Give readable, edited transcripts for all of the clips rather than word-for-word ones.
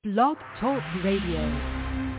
Blog Talk Radio.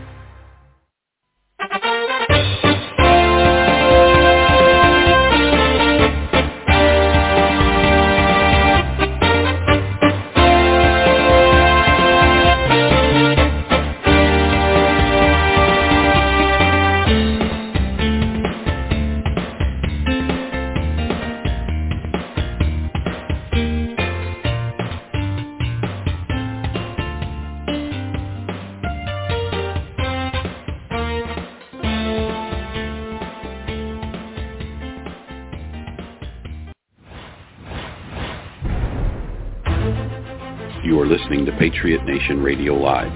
You are listening to Patriot Nation Radio Live,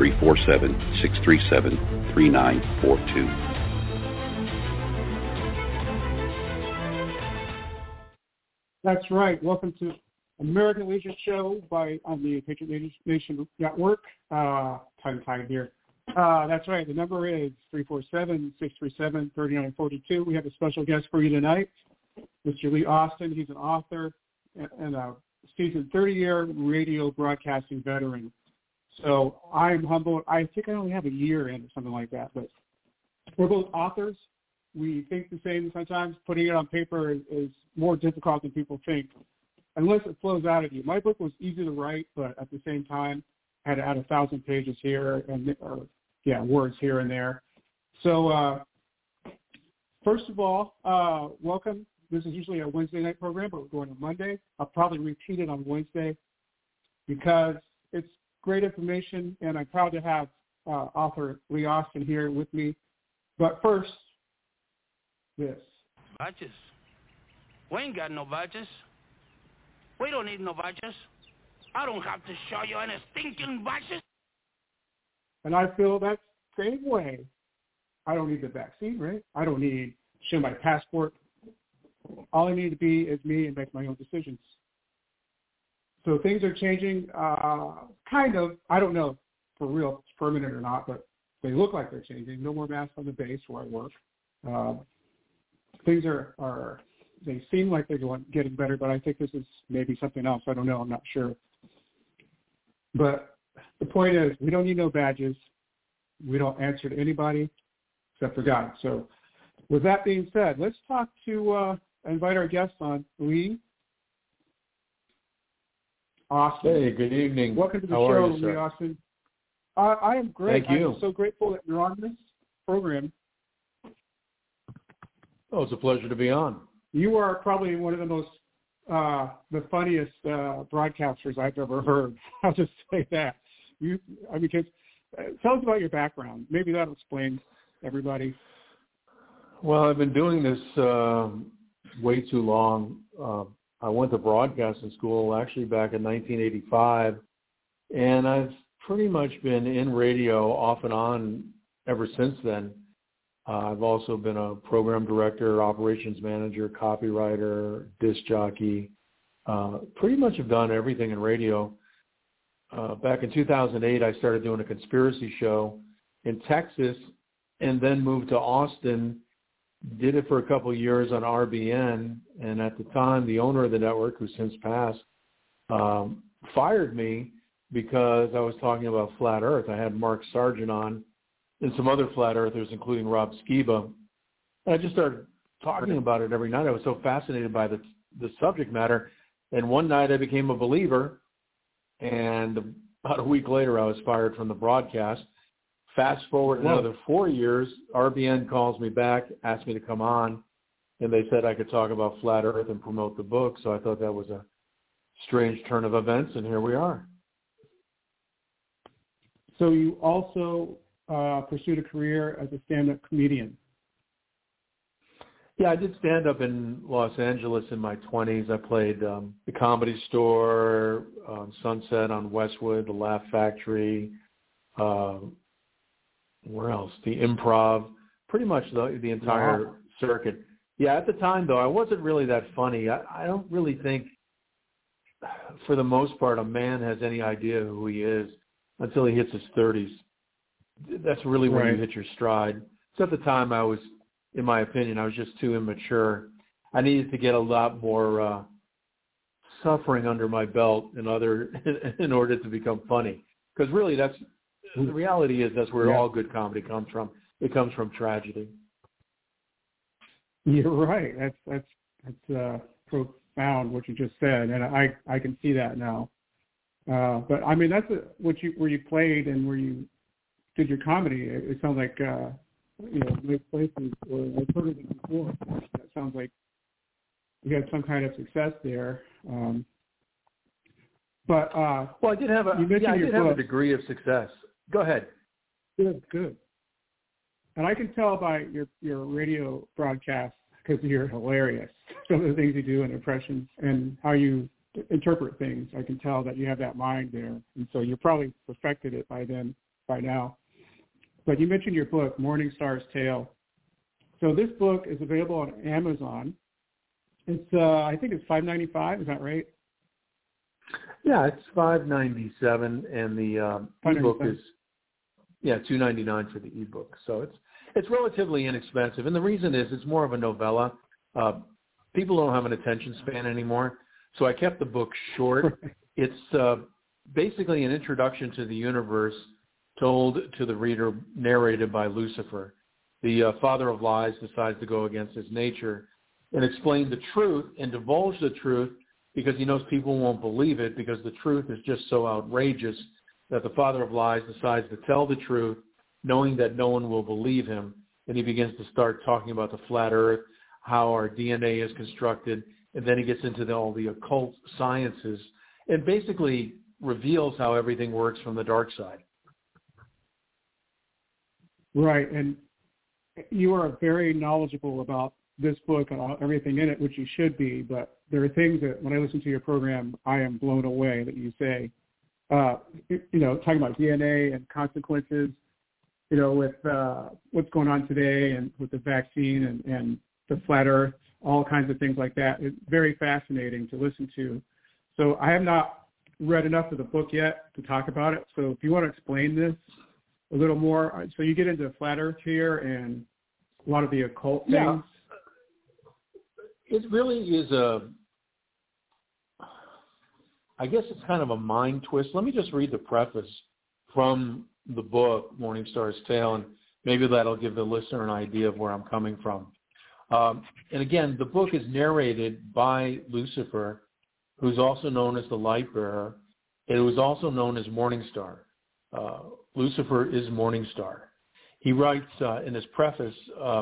347-637-3942. That's right. Welcome to American Legion Show on the Patriot Nation Network. Tongue-tied here. That's right. The number is 347-637-3942. We have a special guest for you tonight, Mr. Lee Austin. He's an author and a seasoned 30-year radio broadcasting veteran. So I'm humbled. I think I only have a year in or something like that. But we're both authors. We think the same sometimes. Putting it on paper is more difficult than people think, unless it flows out of you. My book was easy to write, but at the same time, I had to add 1,000 pages here and words here and there. So first of all, welcome. This is usually a Wednesday night program, but we're going to Monday. I'll probably repeat it on Wednesday because it's great information, and I'm proud to have author Lee Austin here with me. But first, this. Badges? We ain't got no badges. We don't need no badges. I don't have to show you any stinking badges. And I feel that same way. I don't need the vaccine, right? I don't need to show my passport. All I need to be is me and make my own decisions. So things are changing, kind of. I don't know for real if it's permanent or not, but they look like they're changing. No more masks on the base where I work. Things are they seem like they're getting better, but I think this is maybe something else. I don't know. I'm not sure. But the point is, we don't need no badges. We don't answer to anybody except for God. So with that being said, let's talk to invite our guest on, Lee Austin. Hey, good evening. Welcome to the How show, are you, Lee Austin. I am great. Thank you. I'm so grateful that you're on this program. Oh, it's a pleasure to be on. You are probably one of the most, the funniest broadcasters I've ever heard. I'll just say that. Tell us about your background. Maybe that'll explain everybody. Well, I've been doing this way too long. I went to broadcasting school actually back in 1985, and I've pretty much been in radio off and on ever since then. I've also been a program director, operations manager, copywriter, disc jockey. Pretty much have done everything in radio. Back in 2008, I started doing a conspiracy show in Texas and then moved to Austin. Did it for a couple of years on RBN, and at the time, the owner of the network, who's since passed, fired me because I was talking about flat Earth. I had Mark Sargent on and some other flat earthers, including Rob Skiba. And I just started talking about it every night. I was so fascinated by the subject matter. And one night I became a believer, and about a week later I was fired from the broadcast. Fast forward another 4 years, RBN calls me back, asked me to come on, and they said I could talk about flat Earth and promote the book. So I thought that was a strange turn of events, and here we are. So you also pursued a career as a stand-up comedian. Yeah, I did stand-up in Los Angeles in my 20s. I played the Comedy Store, Sunset on Westwood, the Laugh Factory, where else? The Improv, pretty much the entire circuit. Yeah, at the time, though, I wasn't really that funny. I don't really think, for the most part, a man has any idea who he is until he hits his 30s. That's really when you hit your stride. So at the time, I was, in my opinion, I was just too immature. I needed to get a lot more suffering under my belt in order to become funny. Because really, the reality is that's where all good comedy comes from. It comes from tragedy. You're right. That's profound what you just said, and I can see that now. But I mean, that's where you played and where you did your comedy. It sounds like nice places. Or I've heard of it before. That sounds like you had some kind of success there. But I did have a degree of success. Go ahead. Good. And I can tell by your radio broadcast, because you're hilarious. Some of the things you do and impressions and how you interpret things, I can tell that you have that mind there. And so you probably perfected it by now. But you mentioned your book, Morning Star's Tale. So this book is available on Amazon. It's I think it's $5.95. Is that right? Yeah, it's $5.97, and the ebook is $2.99 for the ebook. So it's relatively inexpensive, and the reason is it's more of a novella. People don't have an attention span anymore, so I kept the book short. It's basically an introduction to the universe told to the reader, narrated by Lucifer. The father of lies decides to go against his nature and explain the truth and divulge the truth, because he knows people won't believe it, because the truth is just so outrageous that the father of lies decides to tell the truth, knowing that no one will believe him. And he begins to start talking about the flat earth, how our DNA is constructed, and then he gets into all the occult sciences and basically reveals how everything works from the dark side. Right, and you are very knowledgeable about this book and everything in it, which you should be, but there are things that when I listen to your program, I am blown away that you say, talking about DNA and consequences, with what's going on today and with the vaccine and the flat earth, all kinds of things like that. It's very fascinating to listen to. So I have not read enough of the book yet to talk about it. So if you want to explain this a little more, so you get into flat earth here and a lot of the occult things. Yeah. It really is I guess it's kind of a mind twist. Let me just read the preface from the book, Morning Star's Tale, and maybe that'll give the listener an idea of where I'm coming from. And again, the book is narrated by Lucifer, who's also known as the Light Bearer, and who is also known as Morning Star. Lucifer is Morning Star. He writes in his preface,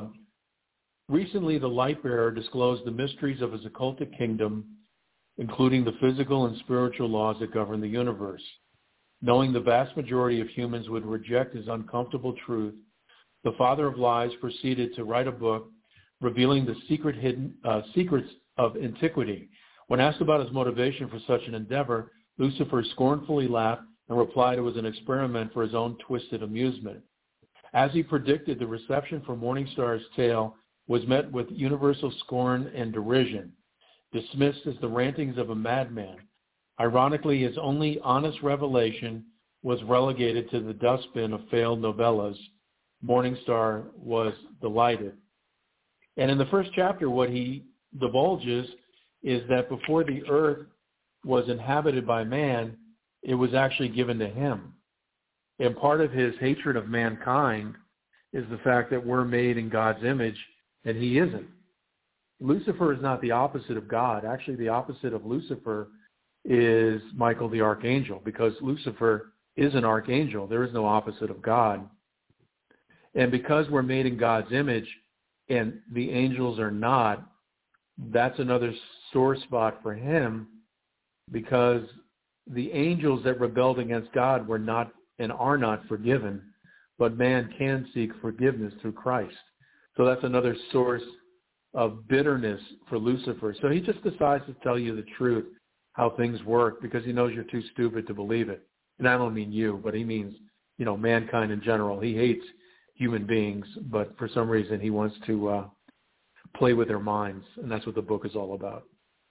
recently the Light Bearer disclosed the mysteries of his occultic kingdom, including the physical and spiritual laws that govern the universe. Knowing the vast majority of humans would reject his uncomfortable truth, the father of lies proceeded to write a book revealing the secrets of antiquity. When asked about his motivation for such an endeavor, Lucifer scornfully laughed and replied it was an experiment for his own twisted amusement. As he predicted, the reception for Morning Star's Tale was met with universal scorn and derision, dismissed as the rantings of a madman. Ironically, his only honest revelation was relegated to the dustbin of failed novellas. Morning Star was delighted. And in the first chapter, what he divulges is that before the earth was inhabited by man, it was actually given to him. And part of his hatred of mankind is the fact that we're made in God's image and he isn't. Lucifer is not the opposite of God. Actually, the opposite of Lucifer is Michael the Archangel, because Lucifer is an archangel. There is no opposite of God. And because we're made in God's image and the angels are not, that's another sore spot for him, because the angels that rebelled against God were not and are not forgiven, but man can seek forgiveness through Christ. So that's another source of bitterness for Lucifer. So he just decides to tell you the truth, how things work, because he knows you're too stupid to believe it. And I don't mean you, but he means, mankind in general. He hates human beings, but for some reason he wants to play with their minds, and that's what the book is all about.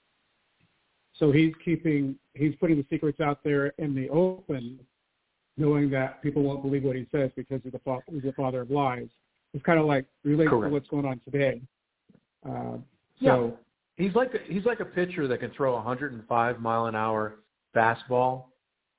So he's putting the secrets out there in the open, knowing that people won't believe what he says because he's the father of lies. It's kind of like relates to what's going on today. So he's like a pitcher that can throw a 105-mile-an-hour fastball,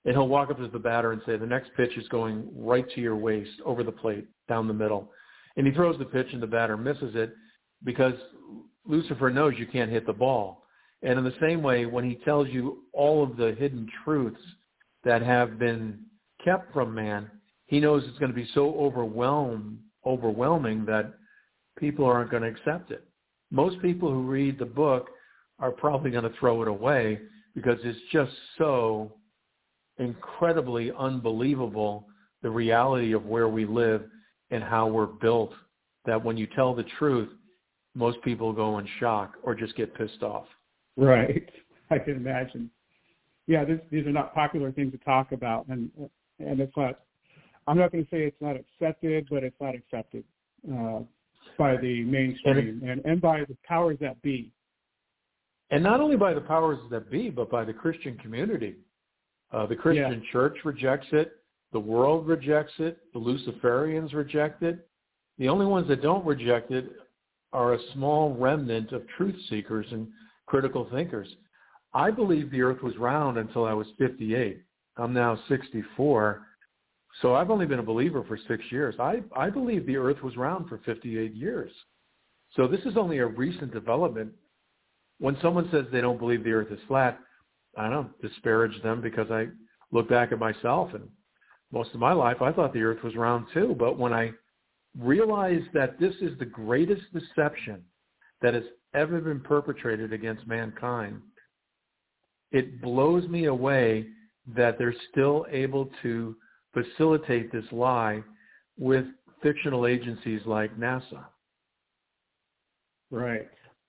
And he'll walk up to the batter and say, the next pitch is going right to your waist, over the plate, down the middle. And he throws the pitch and the batter misses it because Lucifer knows you can't hit the ball. And in the same way, when he tells you all of the hidden truths that have been kept from man, he knows it's going to be so overwhelming that people aren't going to accept it. Most people who read the book are probably going to throw it away because it's just so incredibly unbelievable, the reality of where we live and how we're built, that when you tell the truth, most people go in shock or just get pissed off. Right. I can imagine. Yeah, these are not popular things to talk about, and it's not, I'm not going to say it's not accepted, but it's not accepted by the mainstream and by the powers that be. And not only by the powers that be, but by the Christian community. The Christian church rejects it. The world rejects it. The Luciferians reject it. The only ones that don't reject it are a small remnant of truth seekers and critical thinkers. I believed the earth was round until I was 58. I'm now 64. So I've only been a believer for 6 years. I believed the earth was round for 58 years. So this is only a recent development. When someone says they don't believe the earth is flat, I don't disparage them because I look back at myself, and most of my life I thought the earth was round too. But when I realized that this is the greatest deception that has ever been perpetrated against mankind, it blows me away that they're still able to facilitate this lie with fictional agencies like NASA. Right.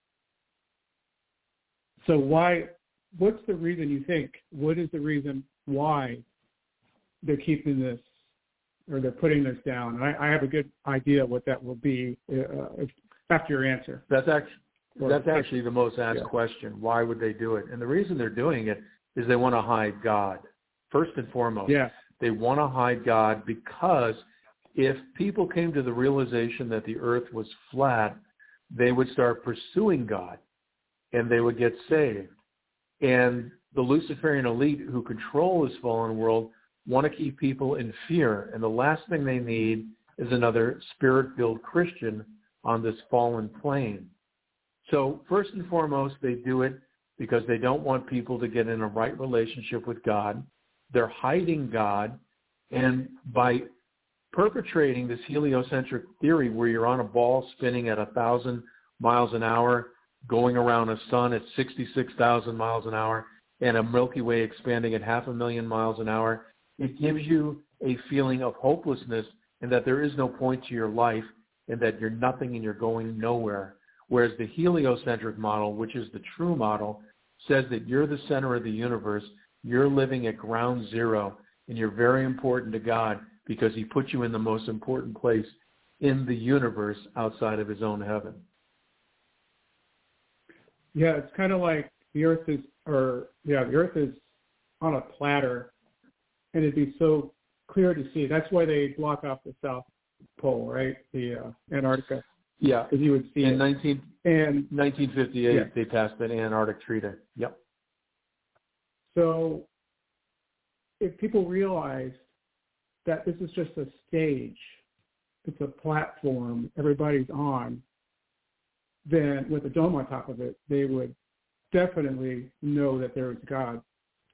So what's the reason you think? What is the reason why they're keeping this, or they're putting this down? I have a good idea what that will be after your answer. That's actually the most asked question. Why would they do it? And the reason they're doing it is they want to hide God, first and foremost. Yeah. They want to hide God because if people came to the realization that the earth was flat, they would start pursuing God and they would get saved. And the Luciferian elite who control this fallen world want to keep people in fear. And the last thing they need is another spirit-filled Christian on this fallen plane. So first and foremost, they do it because they don't want people to get in a right relationship with God. They're hiding God. And by perpetrating this heliocentric theory where you're on a ball spinning at 1,000 miles an hour, going around a sun at 66,000 miles an hour, and a Milky Way expanding at 500,000 miles an hour, it gives you a feeling of hopelessness and that there is no point to your life and that you're nothing and you're going nowhere. Whereas the heliocentric model, which is the true model, says that you're the center of the universe, you're living at ground zero, and you're very important to God because he put you in the most important place in the universe outside of his own heaven. Yeah, it's kind of like the earth is on a platter, and it'd be so clear to see. That's why they block off the South Pole, right? The Antarctica. Yeah, because you would see in it. 1958, they passed the Antarctic Treaty. Yep. So if people realize that this is just a stage, it's a platform everybody's on, then with a dome on top of it, they would definitely know that there is God.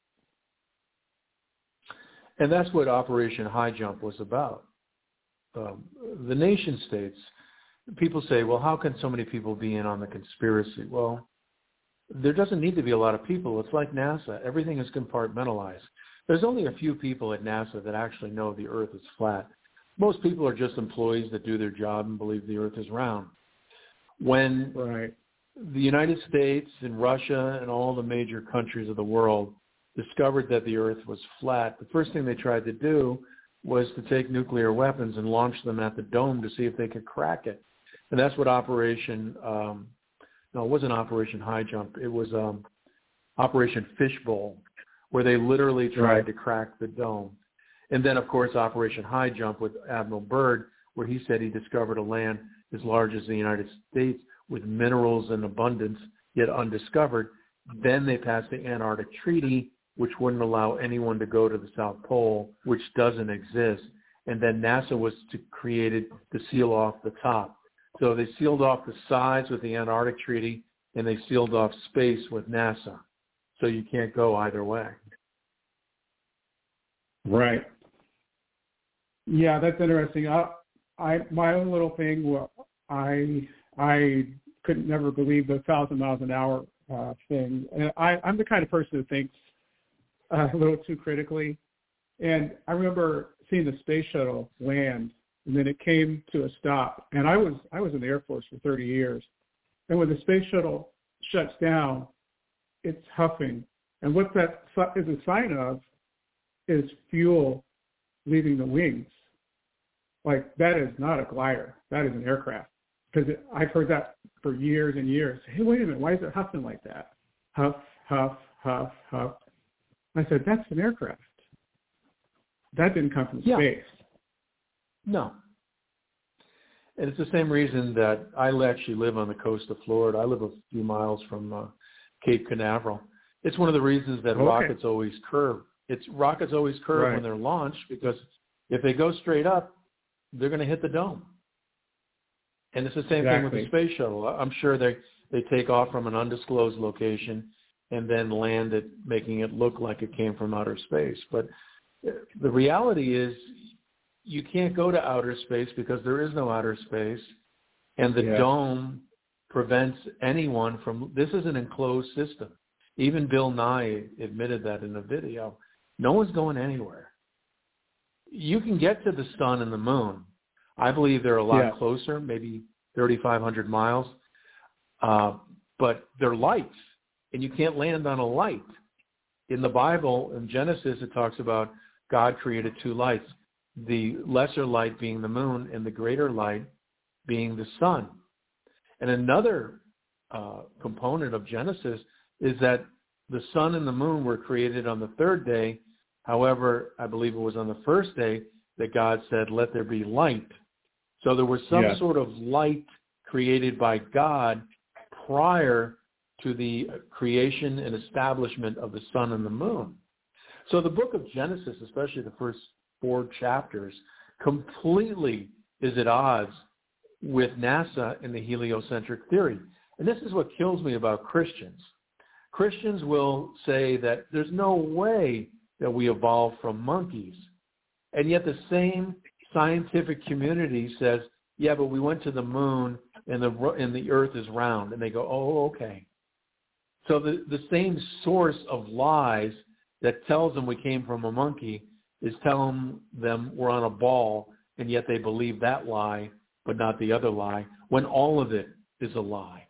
And that's what Operation High Jump was about. The nation states, people say, well, how can so many people be in on the conspiracy? Well, there doesn't need to be a lot of people. It's like NASA. Everything is compartmentalized. There's only a few people at NASA that actually know the earth is flat. Most people are just employees that do their job and believe the earth is round. When the United States and Russia and all the major countries of the world discovered that the earth was flat, the first thing they tried to do was to take nuclear weapons and launch them at the dome to see if they could crack it. And that's what Operation, no, it wasn't Operation High Jump. It was Operation Fishbowl, where they literally tried to crack the dome. And then, of course, Operation High Jump with Admiral Byrd, where he said he discovered a land as large as the United States with minerals in abundance, yet undiscovered. Then they passed the Antarctic Treaty which wouldn't allow anyone to go to the South Pole, which doesn't exist. And then NASA was created to seal off the top. So they sealed off the sides with the Antarctic Treaty, and they sealed off space with NASA. So you can't go either way. Right. Yeah, that's interesting. My own little thing, I could never believe the 1,000 miles an hour thing. And I'm the kind of person who thinks a little too critically. And I remember seeing the space shuttle land, and then it came to a stop. And I was in the Air Force for 30 years. And when the space shuttle shuts down, it's huffing. And what that is a sign of is fuel leaving the wings. Like, that is not a glider. That is an aircraft. Because I've heard that for years and years. Hey, wait a minute. Why is it huffing like that? Huff, huff, huff, huff. I said, that's an aircraft. That didn't come from space. No. And it's the same reason that I actually live on the coast of Florida. I live a few miles from Cape Canaveral. It's one of the reasons that rockets always curve. Rockets always curve when they're launched, because if they go straight up, they're going to hit the dome. And it's the same thing with the space shuttle. I'm sure they take off from an undisclosed location and then land it, making it look like it came from outer space. But the reality is you can't go to outer space because there is no outer space, and the dome prevents anyone from – this is an enclosed system. Even Bill Nye admitted that in a video. No one's going anywhere. You can get to the sun and the moon. I believe they're a lot closer, maybe 3,500 miles, but they're lights, and you can't land on a light. In the Bible, in Genesis, it talks about God created two lights, the lesser light being the moon and the greater light being the sun. And another component of Genesis is that the sun and the moon were created on the third day. However, I believe it was on the first day that God said, let there be light. So there was some sort of light created by God prior to the creation and establishment of the sun and the moon. So the book of Genesis, especially the first 4 chapters, completely is at odds with NASA and the heliocentric theory. And this is what kills me about Christians. Christians will say that there's no way that we evolved from monkeys. And yet the same scientific community says, yeah, but we went to the moon and the earth is round. And they go, oh, okay. So the same source of lies that tells them we came from a monkey is telling them we're on a ball, and yet they believe that lie, but not the other lie, when all of it is a lie.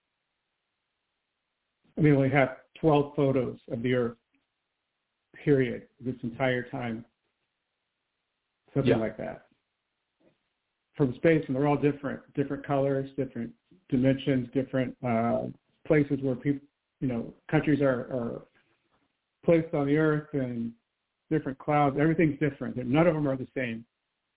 I mean, we have 12 photos of the Earth, period, this entire time. Something like that. From space, and they're all different colors, different dimensions, different places where people, countries are placed on the Earth, and different clouds. Everything's different. None of them are the same.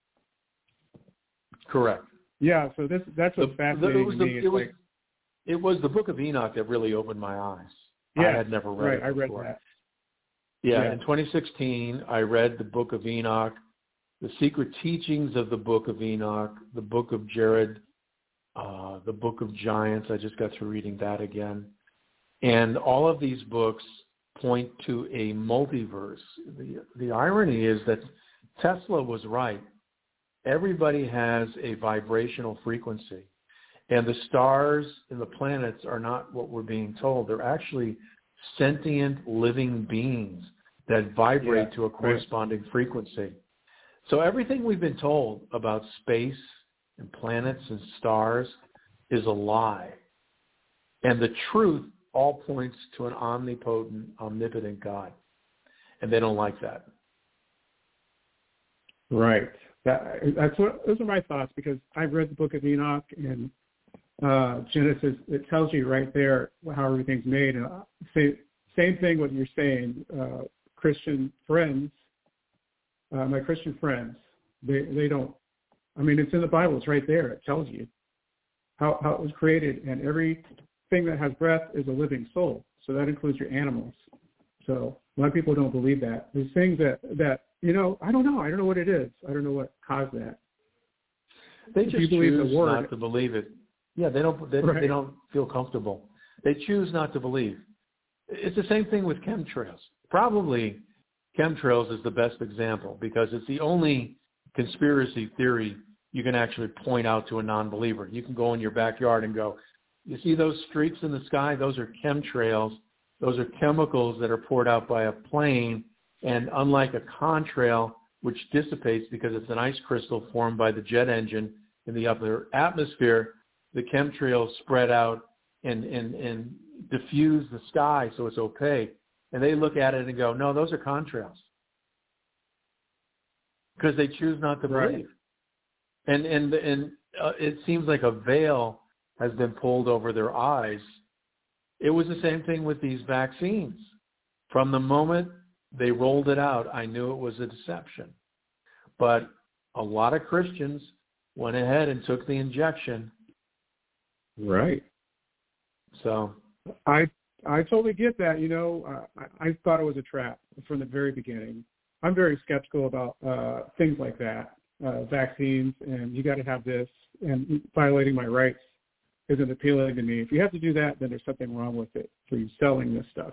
Correct. Yeah, so that's what's fascinating to me. It was the Book of Enoch that really opened my eyes. I had never read it before. I read that. Yeah, in 2016, I read the Book of Enoch, the secret teachings of the Book of Enoch, the Book of Jared, the Book of Giants. I just got through reading that again. And all of these books point to a multiverse. The irony is that Tesla was right. Everybody has a vibrational frequency. And the stars and the planets are not what we're being told. They're actually sentient living beings that vibrate to a corresponding frequency. So everything we've been told about space and planets and stars is a lie. And the truth all points to an omnipotent, omnipotent God. And they don't like that. Right. Those are my thoughts, because I've read the Book of Enoch and Genesis. It tells you right there how everything's made. And same thing what you're saying. Christian friends, my Christian friends, they don't. I mean, it's in the Bible. It's right there. It tells you how it was created, and everything that has breath is a living soul. So that includes your animals. So A lot of people don't believe that. There's things that I don't know. I don't know what it is. I don't know what caused that. They just choose not to believe it. Yeah, they don't. They don't feel comfortable. They choose not to believe. It's the same thing with chemtrails. Probably chemtrails is the best example because it's the only conspiracy theory you can actually point out to a non-believer. You can go in your backyard and go, you see those streaks in the sky? Those are chemtrails. Those are chemicals that are poured out by a plane. And unlike a contrail, which dissipates because it's an ice crystal formed by the jet engine in the upper atmosphere, the chemtrails spread out and diffuse the sky so it's opaque. And they look at it and go, no, those are contrails. Because they choose not to believe. And it seems like a veil has been pulled over their eyes. It was the same thing with these vaccines. From the moment they rolled it out, I knew it was a deception. But a lot of Christians went ahead and took the injection. Right. So I totally get that. I thought it was a trap from the very beginning. I'm very skeptical about things like that, vaccines, and you got to have this, and violating my rights isn't appealing to me. If you have to do that, then there's something wrong with it for you selling this stuff.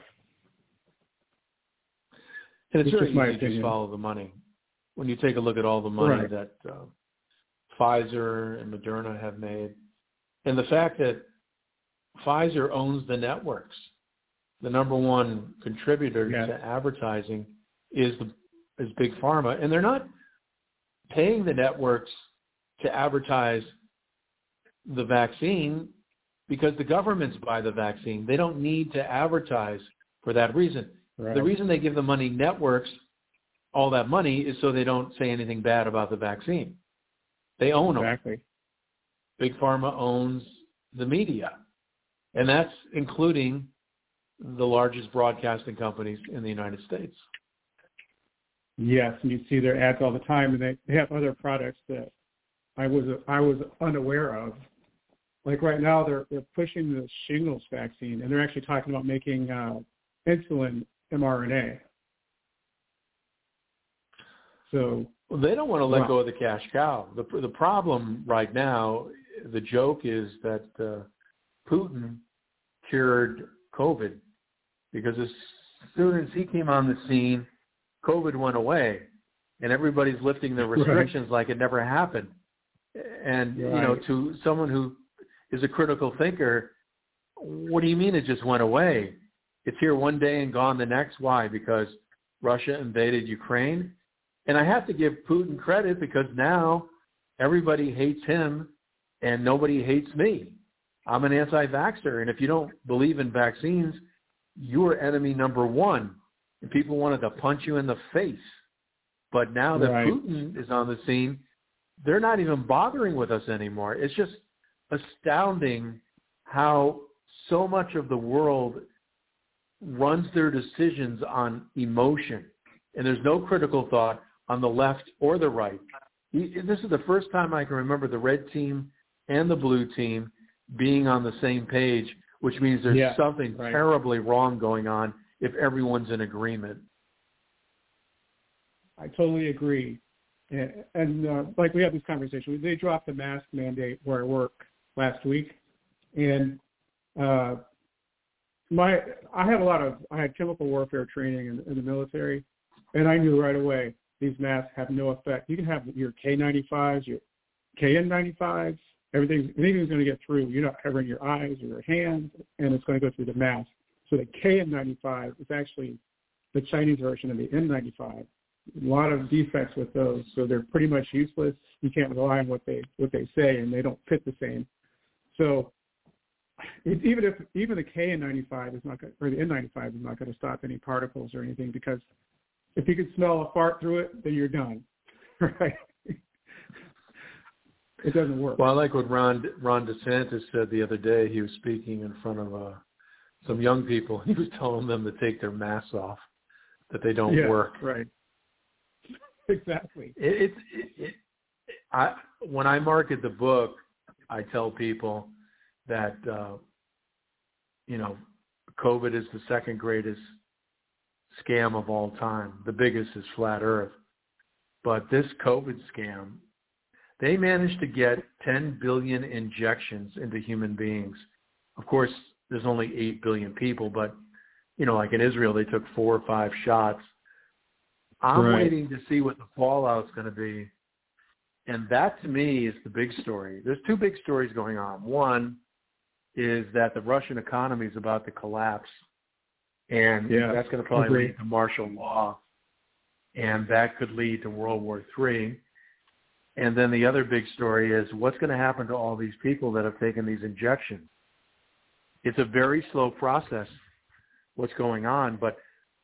And it's very easy to just follow the money. When you take a look at all the money that Pfizer and Moderna have made, and the fact that Pfizer owns the networks, the number one contributor to advertising is Big Pharma, and they're not paying the networks to advertise the vaccine because the governments buy the vaccine. They don't need to advertise for that reason. Right. The reason they give the money networks all that money is so they don't say anything bad about the vaccine. They own them. Big Pharma owns the media, and that's including the largest broadcasting companies in the United States. Yes, and you see their ads all the time, and they have other products that I was unaware of. Like right now, they're pushing the shingles vaccine, and they're actually talking about making insulin mRNA. So they don't want to let go of the cash cow. The problem right now, the joke is that Putin cured COVID because as soon as he came on the scene, COVID went away, and everybody's lifting the restrictions like it never happened. And, to someone who is a critical thinker, what do you mean it just went away? It's here one day and gone the next. Why? Because Russia invaded Ukraine. And I have to give Putin credit because now everybody hates him and nobody hates me. I'm an anti-vaxxer, and if you don't believe in vaccines, you're enemy number one. And people wanted to punch you in the face. But now that Putin is on the scene, they're not even bothering with us anymore. It's just astounding how so much of the world runs their decisions on emotion. And there's no critical thought on the left or the right. This is the first time I can remember the red team and the blue team being on the same page, which means there's something terribly wrong going on if everyone's in agreement. I totally agree. And like we had this conversation, they dropped the mask mandate where I work last week. And I had chemical warfare training in the military, and I knew right away these masks have no effect. You can have your K95s, your KN95s, everything's going to get through. You're not covering your eyes or your hands, and it's going to go through the mask. So the KN95 is actually the Chinese version of the N95. A lot of defects with those, so they're pretty much useless. You can't rely on what they say, and they don't fit the same. So even the KN95 is not going, or the N95 is not going to stop any particles or anything, because if you can smell a fart through it, then you're done, right? It doesn't work. Well, I like what Ron DeSantis said the other day. He was speaking in front of some young people. He was telling them to take their masks off, that they don't work. Right. Exactly. When I market the book, I tell people that, COVID is the second greatest scam of all time. The biggest is Flat Earth. But this COVID scam, they managed to get 10 billion injections into human beings. Of course, there's only 8 billion people, but, like in Israel, they took 4 or 5 shots. I'm waiting to see what the fallout's going to be. And that, to me, is the big story. There's 2 big stories going on. One is that the Russian economy is about to collapse, and that's going to probably lead to martial law, and that could lead to World War III. And then the other big story is what's going to happen to all these people that have taken these injections. It's a very slow process, what's going on, but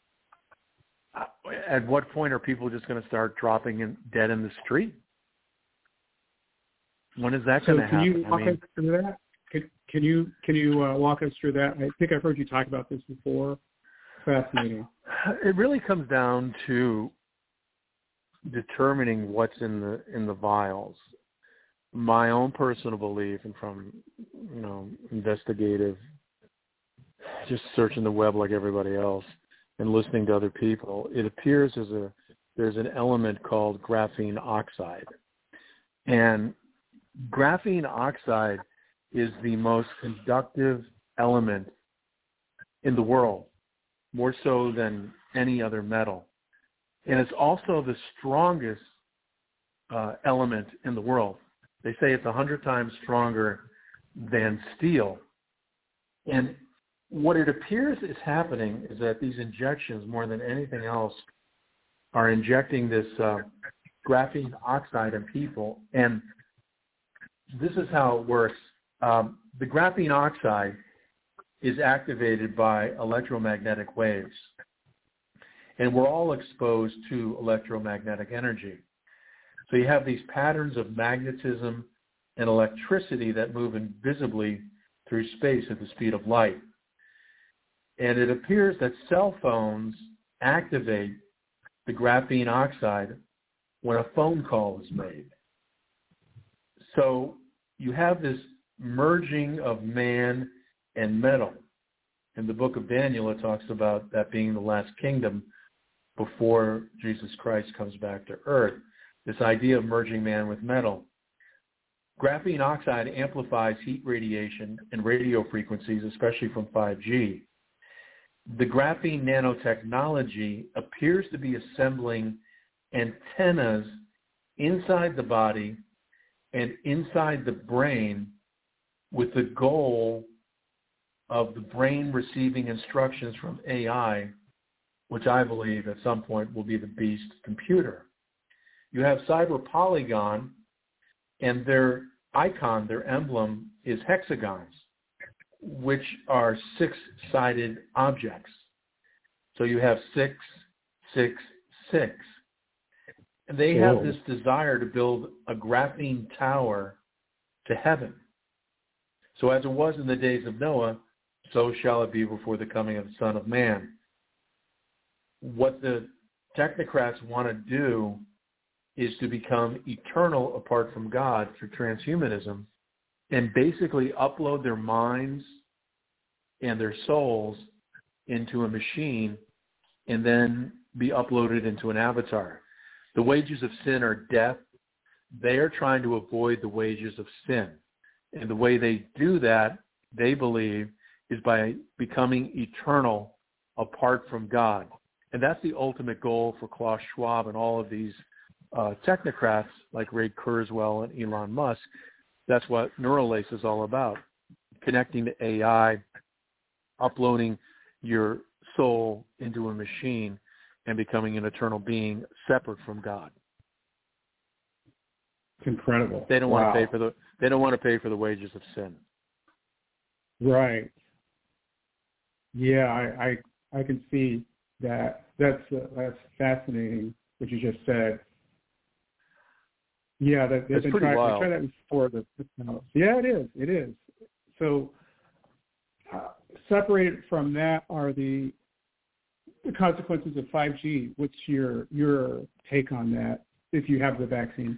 at what point are people just going to start dropping dead in the street? When is that going to happen? Can you walk us through that? Can you walk us through that? I think I've heard you talk about this before. Fascinating. It really comes down to determining what's in the vials. My own personal belief, and from investigative, just searching the web like everybody else and listening to other people, it appears there's an element called graphene oxide, and graphene oxide is the most conductive element in the world, more so than any other metal. And it's also the strongest element in the world. They say it's 100 times stronger than steel. And what it appears is happening is that these injections, more than anything else, are injecting this graphene oxide in people. And this is how it works. The graphene oxide is activated by electromagnetic waves. And we're all exposed to electromagnetic energy. So you have these patterns of magnetism and electricity that move invisibly through space at the speed of light. And it appears that cell phones activate the graphene oxide when a phone call is made. So you have this merging of man and metal. In the book of Daniel, it talks about that being the last kingdom before Jesus Christ comes back to earth, this idea of merging man with metal. Graphene oxide amplifies heat radiation and radio frequencies, especially from 5G. The graphene nanotechnology appears to be assembling antennas inside the body and inside the brain with the goal of the brain receiving instructions from AI, which I believe at some point will be the beast computer. You have Cyber Polygon, and their icon, their emblem, is hexagons, which are 6-sided objects. So you have 6, 6, 6. And they have this desire to build a graphene tower to heaven. So as it was in the days of Noah, so shall it be before the coming of the Son of Man. What the technocrats want to do is to become eternal apart from God through transhumanism and basically upload their minds and their souls into a machine and then be uploaded into an avatar. The wages of sin are death. They are trying to avoid the wages of sin. And the way they do that, they believe, is by becoming eternal apart from God. And that's the ultimate goal for Klaus Schwab and all of these technocrats like Ray Kurzweil and Elon Musk. That's what Neuralace is all about, connecting to AI, uploading your soul into a machine and becoming an eternal being separate from God. It's incredible. They don't want to pay for the wages of sin. Right. Yeah, I can see that. That's fascinating what you just said. Yeah, they've been trying that before. Yeah, it is. So separated from that are the consequences of 5G. What's your take on that if you have the vaccine?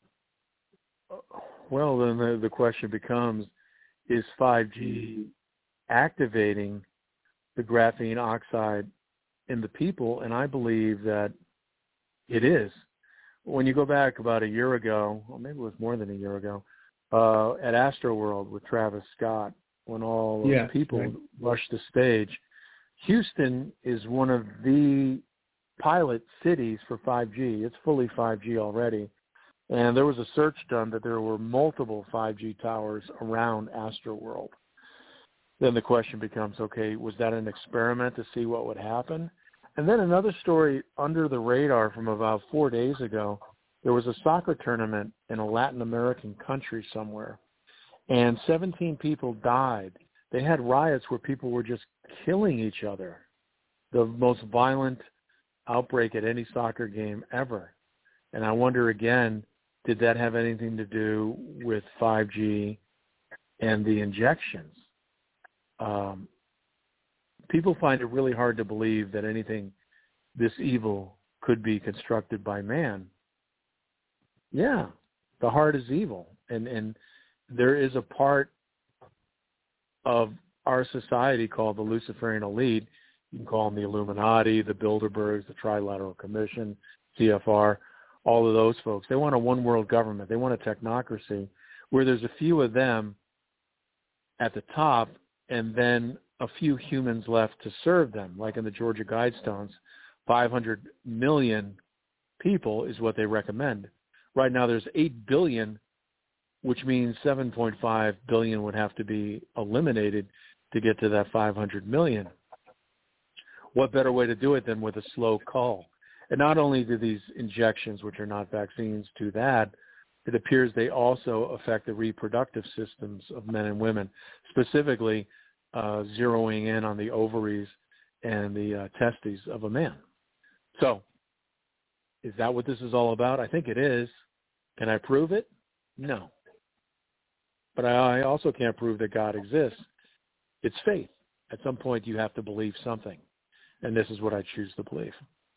Well, then the question becomes, is 5G activating the graphene oxide in the people, and I believe that it is. When you go back about a year ago, or maybe it was more than a year ago, at Astroworld with Travis Scott, when all those people rushed the stage, Houston is one of the pilot cities for 5G. It's fully 5G already. And there was a search done that there were multiple 5G towers around Astroworld. Then the question becomes, okay, was that an experiment to see what would happen? And then another story under the radar from about 4 days ago, there was a soccer tournament in a Latin American country somewhere, and 17 people died. They had riots where people were just killing each other, the most violent outbreak at any soccer game ever. And I wonder again, did that have anything to do with 5G and the injections? People find it really hard to believe that anything this evil could be constructed by man. Yeah, the heart is evil. And there is a part of our society called the Luciferian elite. You can call them the Illuminati, the Bilderbergs, the Trilateral Commission, CFR, all of those folks. They want a one-world government. They want a technocracy where there's a few of them at the top and then a few humans left to serve them, like in the Georgia Guidestones. 500 million people is what they recommend. Right now there's 8 billion, which means 7.5 billion would have to be eliminated to get to that 500 million. What better way to do it than with a slow cull? And not only do these injections, which are not vaccines, do that, it appears they also affect the reproductive systems of men and women, specifically zeroing in on the ovaries and the testes of a man. So is that what this is all about? I think it is. Can I prove it? No. But I also can't prove that God exists. It's faith. At some point you have to believe something. And this is what I choose to believe.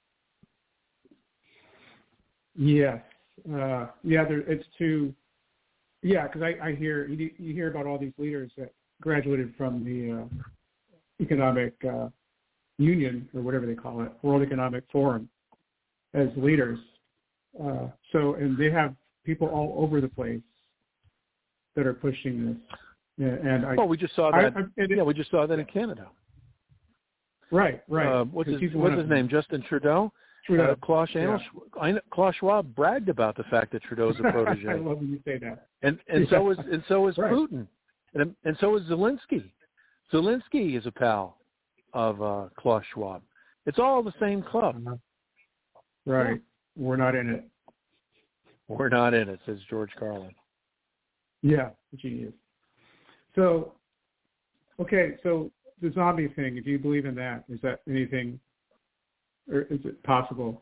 Yes. It's too, because I hear, you hear about all these leaders that graduated from the Economic Union, or whatever they call it, World Economic Forum, as leaders. And they have people all over the place that are pushing this. And we just saw that. We just saw that in Canada. Right. What's his name? Justin Trudeau. Klaus Schwab bragged about the fact that Trudeau's a protege. I love when you say that. And so is right. Putin, and so is Zelensky. Zelensky is a pal of Klaus Schwab. It's all the same club. Right. Yeah. We're not in it. We're not in it, says George Carlin. Yeah, genius. So, okay, so the zombie thing, if you believe in that, is that anything, or is it possible?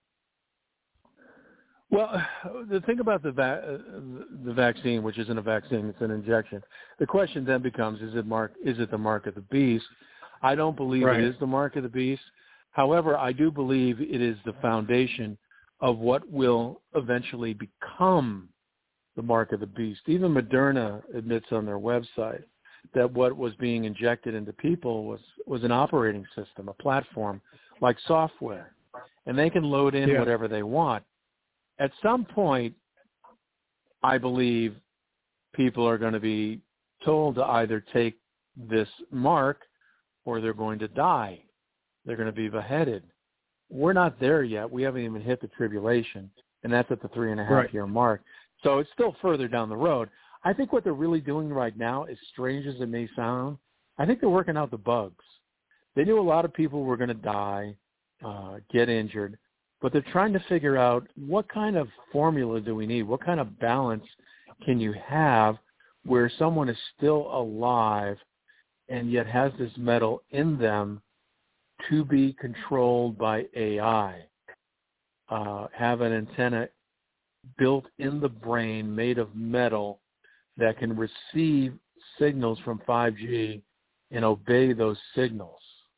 Well, the thing about the vaccine, which isn't a vaccine, it's an injection. The question then becomes, is it the mark of the beast? I don't believe it is the mark of the beast. However, I do believe it is the foundation of what will eventually become the mark of the beast. Even Moderna admits on their website that what was being injected into people was an operating system, a platform, like software. And they can load in whatever they want. At some point, I believe people are going to be told to either take this mark or they're going to die. They're going to be beheaded. We're not there yet. We haven't even hit the tribulation, and that's at the 3.5-year mark. So it's still further down the road. I think what they're really doing right now, as strange as it may sound, I think they're working out the bugs. They knew a lot of people were going to die, get injured, but they're trying to figure out what kind of formula do we need? What kind of balance can you have where someone is still alive and yet has this metal in them to be controlled by AI, have an antenna built in the brain made of metal that can receive signals from 5G and obey those signals.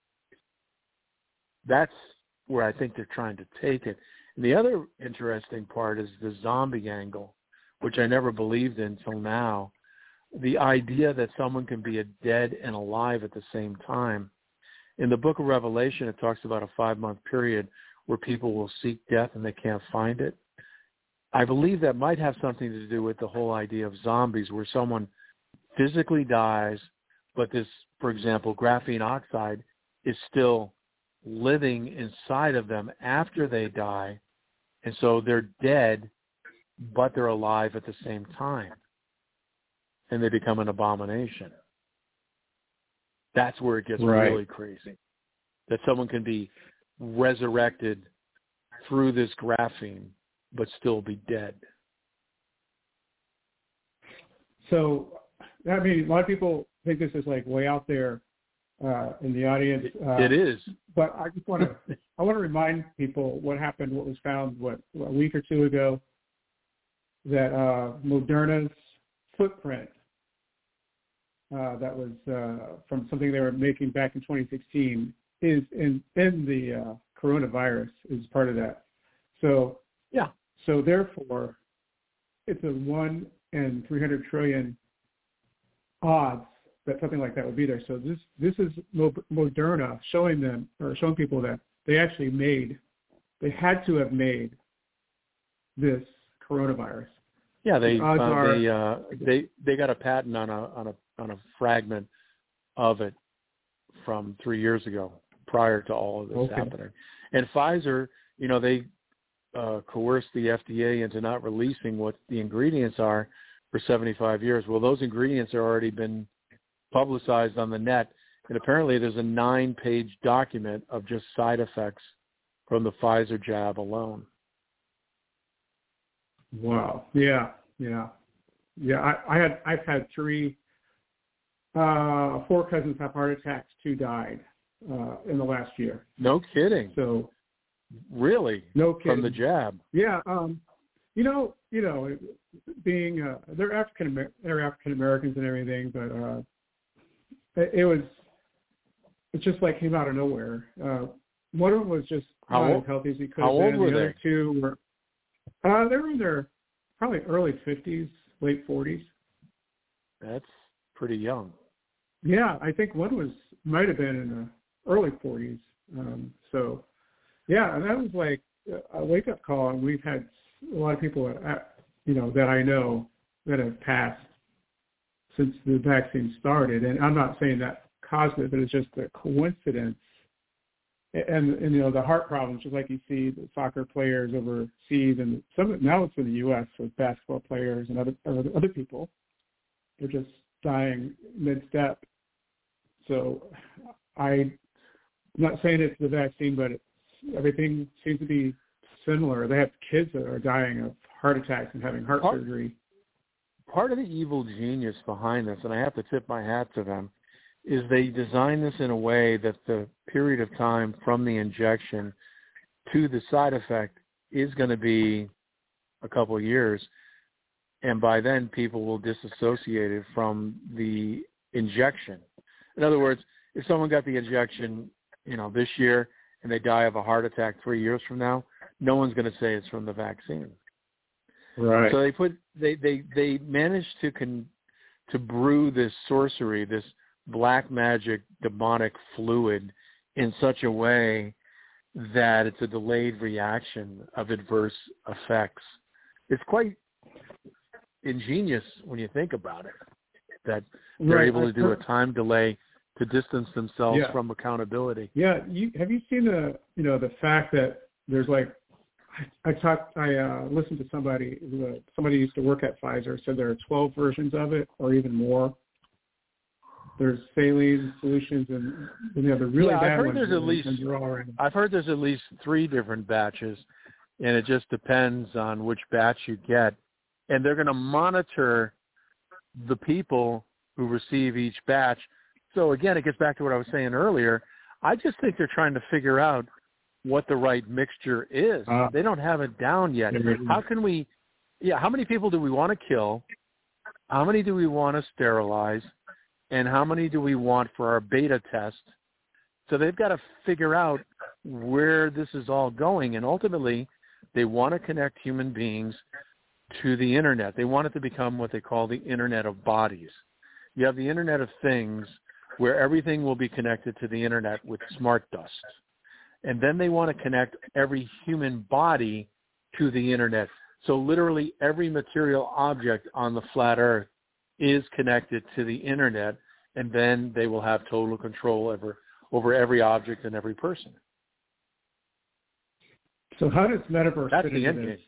That's where I think they're trying to take it. And the other interesting part is the zombie angle, which I never believed in until now. The idea that someone can be a dead and alive at the same time. In the book of Revelation, it talks about a 5-month period where people will seek death and they can't find it. I believe that might have something to do with the whole idea of zombies, where someone physically dies, but this, for example, graphene oxide is still living inside of them after they die, and so they're dead, but they're alive at the same time, and they become an abomination. That's where it gets really crazy, that someone can be resurrected through this graphene but still be dead. So, I mean, a lot of people think this is like way out there in the audience. It is. But I just want to remind people what happened, what was found, a week or two ago, that Moderna's footprint that was from something they were making back in 2016 is in the coronavirus is part of that. So yeah. So therefore, it's a 1 in 300 trillion odds that something like that would be there. So this is Moderna showing people that they had to have made this coronavirus. Yeah, they got a patent on a fragment of it from 3 years ago, prior to all of this happening. And Pfizer, they coerced the FDA into not releasing what the ingredients are for 75 years. Well, those ingredients have already been publicized on the net, and apparently there's a 9-page document of just side effects from the Pfizer jab alone. Wow. Yeah. I've had 4 cousins have heart attacks. 2 died in the last year. No kidding. So, really? No kidding. From the jab? Yeah. Being they're African Americans and everything, but it just like came out of nowhere. One of them was just not as healthy as he could have been. How old were the they? other 2 were they were in their probably early 50s, late 40s. That's pretty young. Yeah, I think one might have been in the early 40s. So, yeah, and that was like a wake-up call, and we've had a lot of people, that I know that have passed since the vaccine started. And I'm not saying that caused it, but it's just a coincidence. And the heart problems, just like you see the soccer players overseas, and now it's in the U.S. with basketball players and other people. They're just dying mid-step. So I'm not saying it's the vaccine, but everything seems to be similar. They have kids that are dying of heart attacks and having heart surgery. Part of the evil genius behind this, and I have to tip my hat to them, is they designed this in a way that the period of time from the injection to the side effect is going to be a couple of years. And by then, people will disassociate it from the injection. In other words, if someone got the injection, this year and they die of a heart attack 3 years from now, no one's going to say it's from the vaccine. Right. So they managed to brew this sorcery, this black magic demonic fluid in such a way that it's a delayed reaction of adverse effects. It's quite ingenious when you think about it, that they're able to do a time delay to distance themselves from accountability. Yeah. Have you seen the fact that there's I listened to somebody who used to work at Pfizer, said there are 12 versions of it or even more. There's saline solutions and the really bad ones. I've heard there's at least 3 different batches, and it just depends on which batch you get. And they're going to monitor the people who receive each batch. So again, it gets back to what I was saying earlier. I just think they're trying to figure out what the right mixture is. They don't have it down yet. How many people do we want to kill? How many do we want to sterilize? And how many do we want for our beta test? So they've got to figure out where this is all going. And ultimately, they want to connect human beings to the Internet. They want it to become what they call the Internet of Bodies. You have the Internet of Things, where everything will be connected to the internet with smart dust. And then they want to connect every human body to the internet. So literally every material object on the flat earth is connected to the internet, and then they will have total control over every object and every person. So how does metaverse That's fit the into end this?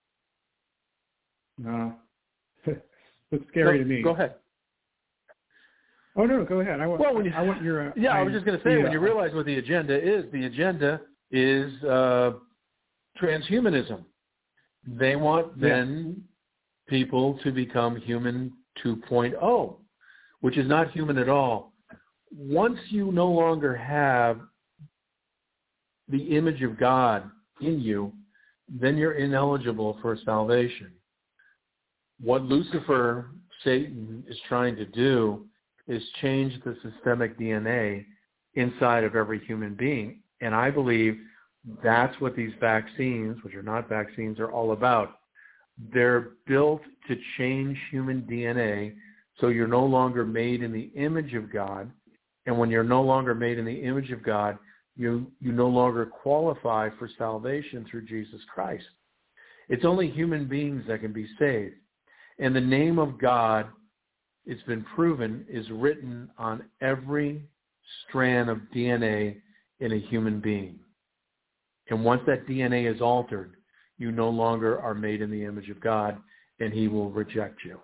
game. It's scary to me. Go ahead. Oh no, go ahead. I want your. I was just going to say, when you realize what the agenda is transhumanism. They want then people to become human 2.0, which is not human at all. Once you no longer have the image of God in you, then you're ineligible for salvation. What Lucifer, Satan, is trying to do is change the systemic DNA inside of every human being. And I believe that's what these vaccines, which are not vaccines, are all about. They're built to change human DNA so you're no longer made in the image of God. And when you're no longer made in the image of God, you no longer qualify for salvation through Jesus Christ. It's only human beings that can be saved. And the name of God, it's been proven, is written on every strand of DNA in a human being. And once that DNA is altered, you no longer are made in the image of God, and he will reject you.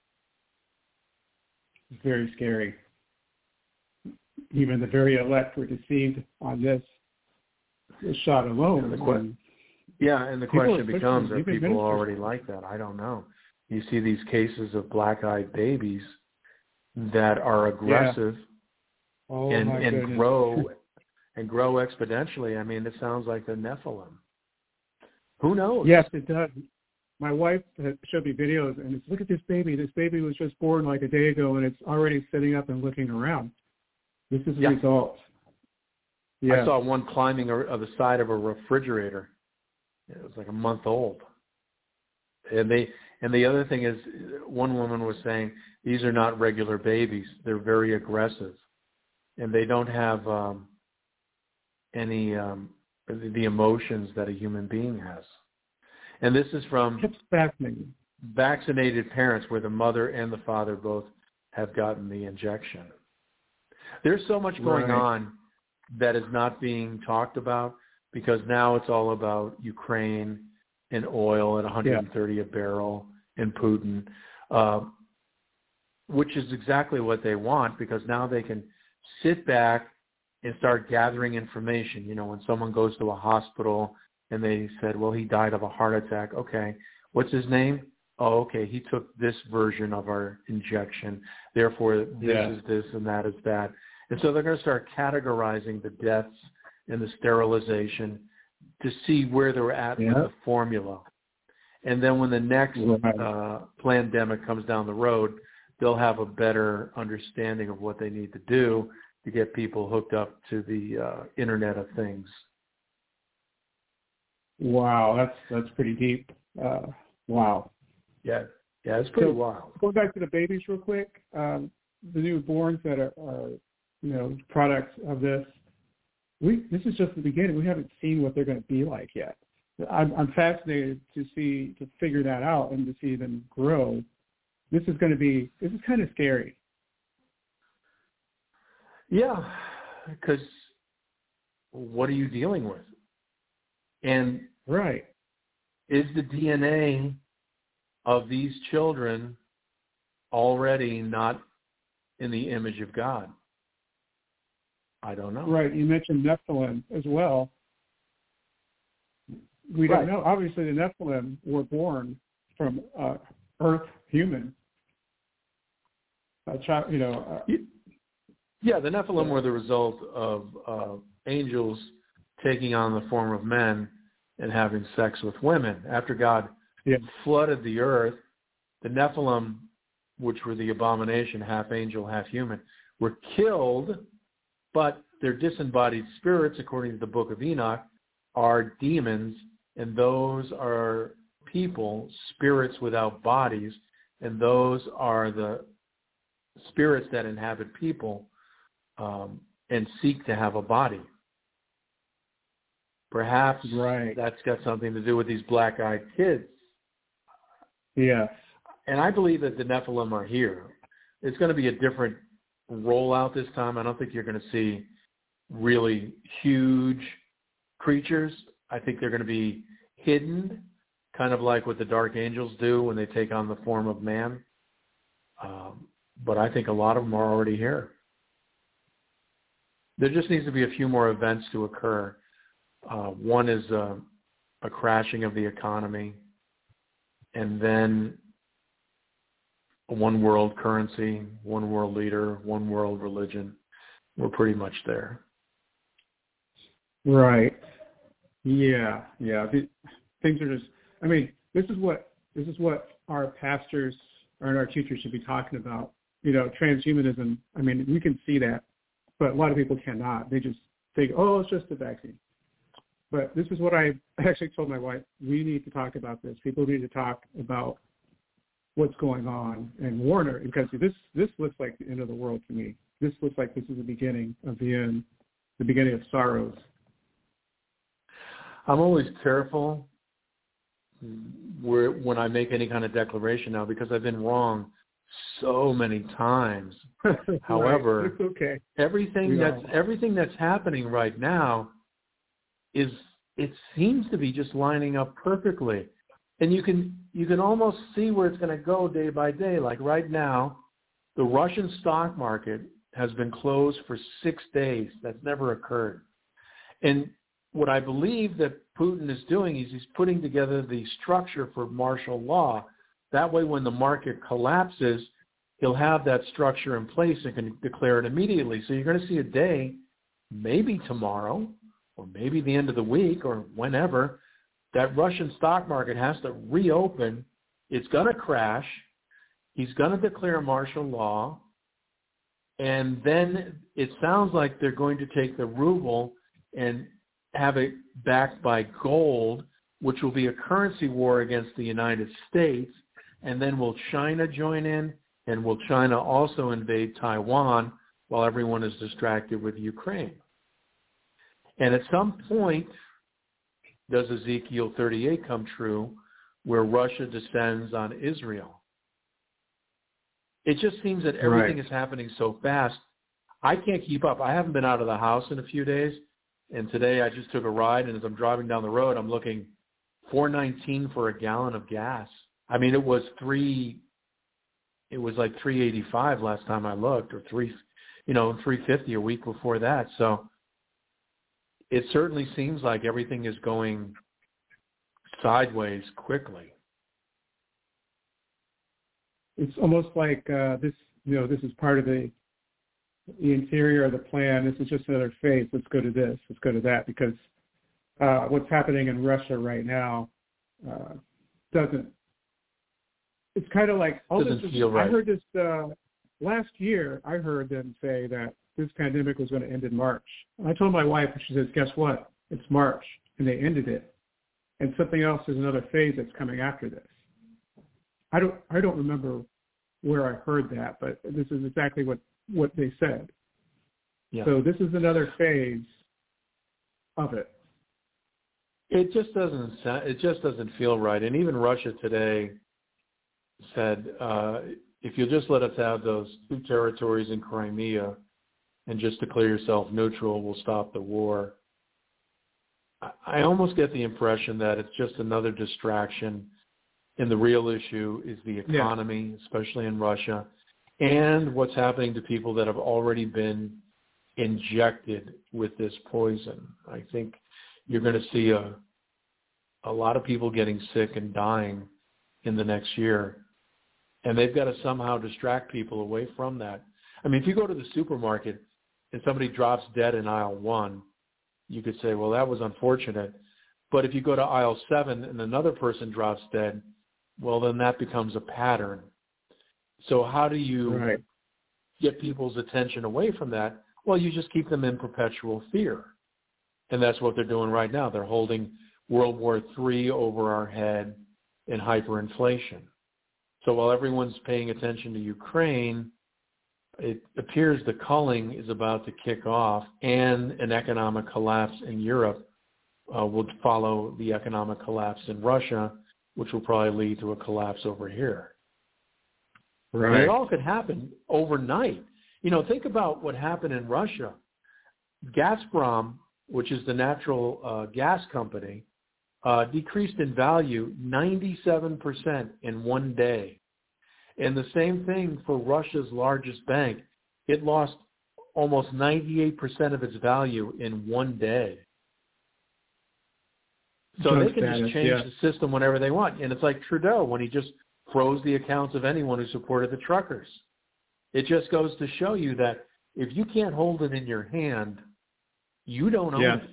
Very scary. Even the very elect were deceived on this shot alone. And the question becomes, are people already like that? I don't know. You see these cases of black-eyed babies that are aggressive and grow exponentially. I mean, it sounds like the Nephilim. Who knows? Yes, it does. My wife showed me videos, and it's, look at this baby. This baby was just born like a day ago, and it's already sitting up and looking around. This is the result. Yeah. I saw one climbing on the side of a refrigerator. It was like a month old. And the other thing is, one woman was saying, these are not regular babies. They're very aggressive. And they don't have any the emotions that a human being has. And this is from vaccinated parents where the mother and the father both have gotten the injection. There's so much going on that is not being talked about because now it's all about Ukraine and oil at 130 a barrel and Putin, which is exactly what they want because now they can sit back and start gathering information. You know, when someone goes to a hospital and they said, well, he died of a heart attack. Okay, what's his name? Oh, okay, he took this version of our injection. Therefore, this is this and that is that. And so they're going to start categorizing the deaths and the sterilization to see where they're at with the formula. And then when the next pandemic comes down the road, they'll have a better understanding of what they need to do to get people hooked up to the Internet of Things. Wow, that's pretty deep. Wow. Yeah, it's pretty wild. Going back to the babies real quick, the newborns that are products of this. This is just the beginning. We haven't seen what they're going to be like yet. I'm fascinated to figure that out and to see them grow. This is kind of scary. Yeah, because what are you dealing with? And is the DNA of these children already not in the image of God? I don't know. Right. You mentioned Nephilim as well. We don't know. Obviously, the Nephilim were born from Earth human. Yeah, the Nephilim were the result of angels taking on the form of men and having sex with women. After God flooded the earth, the Nephilim, which were the abomination, half angel, half human, were killed, but their disembodied spirits, according to the book of Enoch, are demons, and those are people, spirits without bodies, and those are the spirits that inhabit people and seek to have a body. Perhaps that's got something to do with these black-eyed kids. Yeah. And I believe that the Nephilim are here. It's going to be a different rollout this time. I don't think you're going to see really huge creatures. I think they're going to be hidden, kind of like what the dark angels do when they take on the form of man. But I think a lot of them are already here. There just needs to be a few more events to occur. One is a crashing of the economy, and then one world currency, one world leader, one world religion. We're pretty much there. Right. Yeah. Things are just. I mean, this is what our pastors and our teachers should be talking about. Transhumanism. I mean, we can see that, but a lot of people cannot. They just think, oh, it's just a vaccine. But this is what I actually told my wife. We need to talk about this. People need to talk about what's going on and warn her, because this looks like the end of the world to me. This looks like this is the beginning of the end, the beginning of sorrows. I'm always careful when I make any kind of declaration now, because I've been wrong so many times. However, it's okay. everything that's happening right now it seems to be just lining up perfectly. And you can almost see where it's going to go day by day. Like right now, the Russian stock market has been closed for 6 days. That's never occurred. And what I believe that Putin is doing is he's putting together the structure for martial law. That way, when the market collapses, he'll have that structure in place and can declare it immediately. So you're going to see a day, maybe tomorrow, or maybe the end of the week, or whenever, that Russian stock market has to reopen. It's going to crash. He's going to declare martial law. And then it sounds like they're going to take the ruble and have it backed by gold, which will be a currency war against the United States. And then will China join in? And will China also invade Taiwan while everyone is distracted with Ukraine? And at some point, does Ezekiel 38 come true, where Russia descends on Israel? It just seems that everything is happening so fast. I can't keep up. I haven't been out of the house in a few days, and today I just took a ride, and as I'm driving down the road, I'm looking $4.19 for a gallon of gas. I mean, it was like $3.85 last time I looked, or $3.50 a week before that. So it certainly seems like everything is going sideways quickly. It's almost like this is part of the interior of the plan. This is just another phase. Let's go to this. Let's go to that. Because what's happening in Russia right now doesn't. It's kind of like doesn't feel right. I heard this last year. I heard them say that this pandemic was going to end in March. I told my wife, and she says, guess what? It's March, and they ended it. And something else is another phase that's coming after this. I don't remember where I heard that, but this is exactly what they said. Yeah. So this is another phase of it. It just doesn't feel right. And even Russia today said, if you'll just let us have those 2 territories in Crimea and just declare yourself neutral, we'll stop the war. I almost get the impression that it's just another distraction, and the real issue is the economy, especially in Russia, and what's happening to people that have already been injected with this poison. I think you're going to see a lot of people getting sick and dying in the next year, and they've got to somehow distract people away from that. I mean, if you go to the supermarket and somebody drops dead in aisle 1, you could say, well, that was unfortunate. But if you go to aisle 7 and another person drops dead, well, then that becomes a pattern. So how do you get people's attention away from that? Well, you just keep them in perpetual fear. And that's what they're doing right now. They're holding World War III over our head in hyperinflation. So while everyone's paying attention to Ukraine, it appears the culling is about to kick off, and an economic collapse in Europe will follow the economic collapse in Russia, which will probably lead to a collapse over here. Right. And it all could happen overnight. Think about what happened in Russia. Gazprom, which is the natural gas company, decreased in value 97% in one day. And the same thing for Russia's largest bank. It lost almost 98% of its value in one day. So they can just change the system whenever they want. And it's like Trudeau when he just froze the accounts of anyone who supported the truckers. It just goes to show you that if you can't hold it in your hand, you don't own it.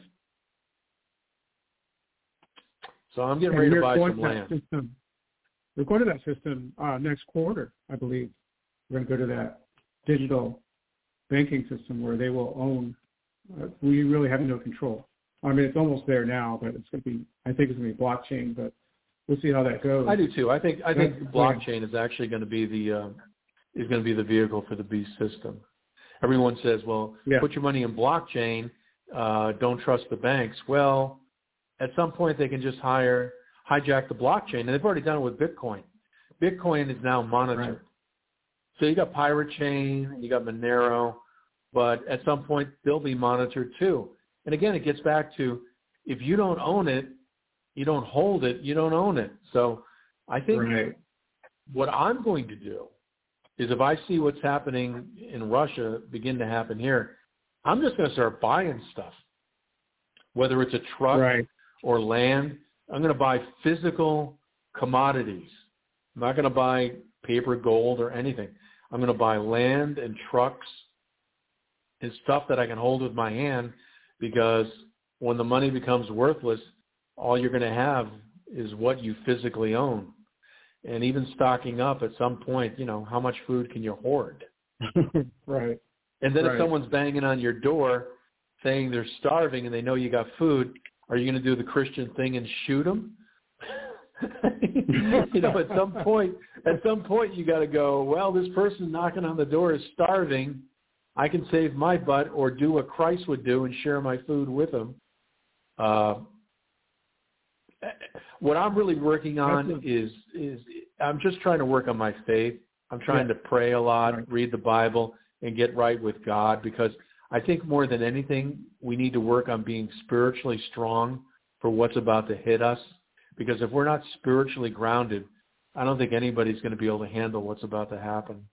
So I'm getting ready to buy some land. We're going to that system next quarter, I believe. We're going to go to that digital banking system where they will own. We really have no control. I mean, it's almost there now, but it's going to be. I think it's going to be blockchain, but we'll see how that goes. I do too. I think blockchain is actually going to be the vehicle for the beast system. Everyone says, well, put your money in blockchain. Don't trust the banks. Well, at some point they can just hijack the blockchain, and they've already done it with Bitcoin. Bitcoin is now monitored. Right. So you got Pirate Chain, you got Monero, but at some point they'll be monitored too. And again, it gets back to if you don't own it, you don't hold it, you don't own it. So I think what I'm going to do is if I see what's happening in Russia begin to happen here, I'm just going to start buying stuff, whether it's a truck or land. I'm going to buy physical commodities. I'm not going to buy paper gold or anything. I'm going to buy land and trucks and stuff that I can hold with my hand, because when the money becomes worthless, all you're going to have is what you physically own. And even stocking up at some point, how much food can you hoard? Right. And then if someone's banging on your door saying they're starving and they know you got food, are you going to do the Christian thing and shoot them? At some point you got to go, well, this person knocking on the door is starving. I can save my butt or do what Christ would do and share my food with him. What I'm really working on is I'm just trying to work on my faith. I'm trying to pray a lot, read the Bible, and get right with God, because I think more than anything, we need to work on being spiritually strong for what's about to hit us. Because if we're not spiritually grounded, I don't think anybody's going to be able to handle what's about to happen.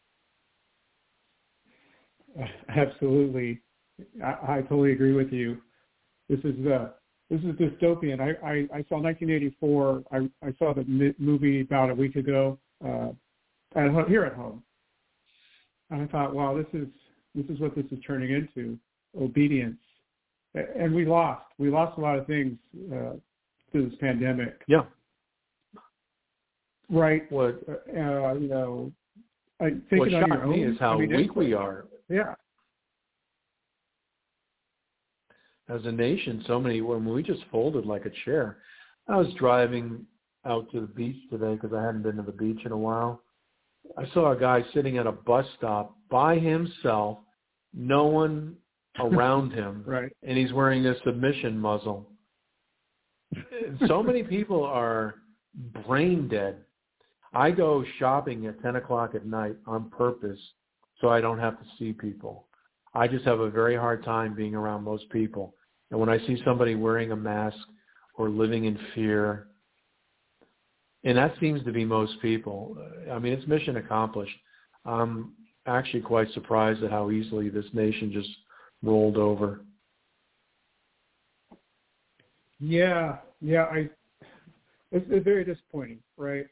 Absolutely. I totally agree with you. This is dystopian. I saw 1984. I saw the movie about a week ago here at home. And I thought, wow, this is what this is turning into, obedience. And we lost a lot of things through this pandemic. Yeah. Right. What shocked me is how weak we are. Yeah. As a nation, when we just folded like a chair. I was driving out to the beach today because I hadn't been to the beach in a while. I saw a guy sitting at a bus stop by himself, no one around him, and he's wearing a submission muzzle. So many people are brain dead. I go shopping at 10 o'clock at night on purpose so I don't have to see people. I just have a very hard time being around most people. And when I see somebody wearing a mask or living in fear, and that seems to be most people, I mean, it's mission accomplished. I'm actually quite surprised at how easily this nation just rolled over. Yeah, it's very disappointing, right?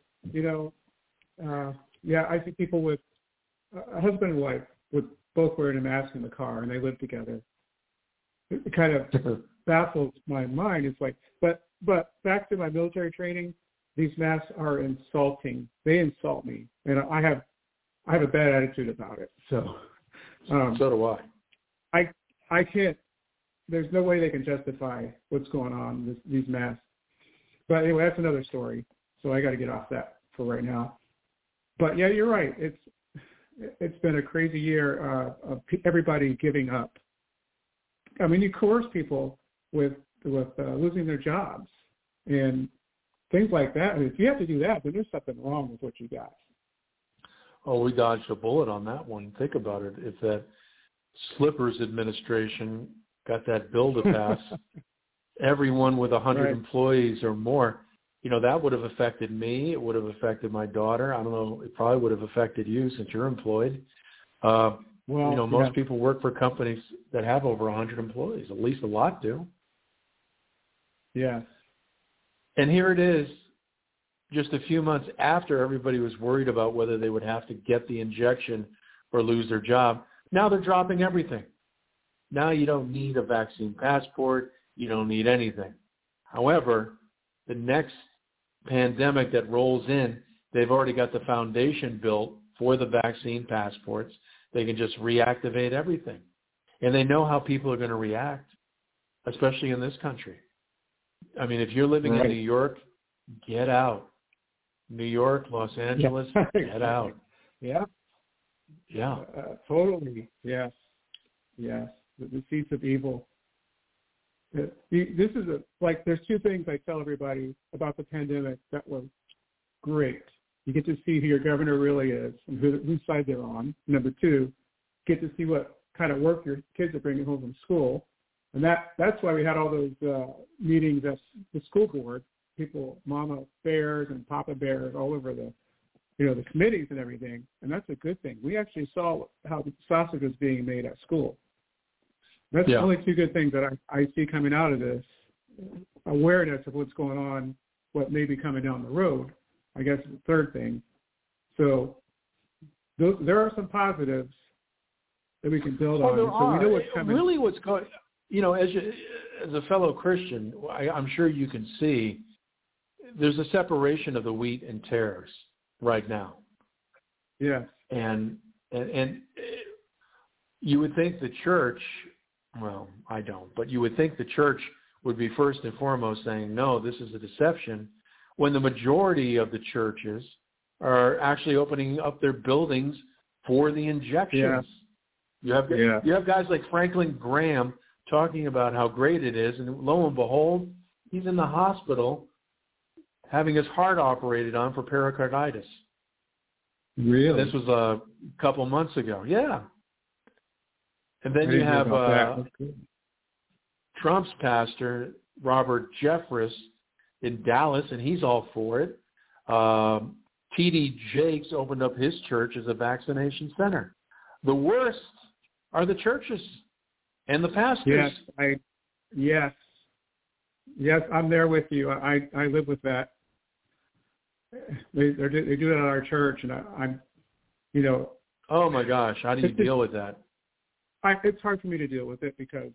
I think people with a husband and wife with both wearing a mask in the car and they live together. It kind of baffles my mind. It's like, but back to my military training, these masks are insulting. They insult me, and I have a bad attitude about it. So, so do I. I can't. There's no way they can justify what's going on with these masks. But anyway, that's another story. So I got to get off that for right now. But yeah, you're right. it's been a crazy year of everybody giving up. I mean, you coerce people with losing their jobs and things like that. And if you have to do that, then there's something wrong with what you got. Oh, we dodged a bullet on that one. Think about it. If that Slippers administration got that bill to pass, everyone with 100 right. employees or more, that would have affected me. It would have affected my daughter. I don't know. It probably would have affected you since you're employed. Most people work for companies that have over 100 employees. At least a lot do. Yeah. And here it is, just a few months after everybody was worried about whether they would have to get the injection or lose their job. Now they're dropping everything. Now you don't need a vaccine passport. You don't need anything. However, the next pandemic that rolls in, they've already got the foundation built for the vaccine passports. They can just reactivate everything. And they know how people are going to react, especially in this country. I mean, if you're living in New York, get out. New York, Los Angeles, get out. Yeah. Yeah. Totally. Yes. Yes. The seeds of evil. This is there's two things I tell everybody about the pandemic that were great. You get to see who your governor really is and whose side they're on. Number two, get to see what kind of work your kids are bringing home from school. And that's why we had all those meetings at the school board, people, mama bears and papa bears all over the committees and everything. And that's a good thing. We actually saw how the sausage was being made at school. That's the only two good things that I see coming out of this, awareness of what's going on, what may be coming down the road, I guess is the third thing. So there are some positives that we can build on. So we know what's coming. Really what's going, as a fellow Christian, I'm sure you can see there's a separation of the wheat and tares right now. Yeah. And you would think the church, well, I don't, but you would think the church would be first and foremost saying, no, this is a deception, when the majority of the churches are actually opening up their buildings for the injections. Yeah. You have guys like Franklin Graham talking about how great it is, and lo and behold, he's in the hospital having his heart operated on for pericarditis. Really? This was a couple months ago. Yeah. And then you have Trump's pastor, Robert Jeffress, in Dallas, and he's all for it. T.D. Jakes opened up his church as a vaccination center. The worst are the churches and the pastors. Yes, I'm there with you. I live with that. They do it at our church, and I'm. Oh my gosh, how do you deal with that? It's hard for me to deal with it because,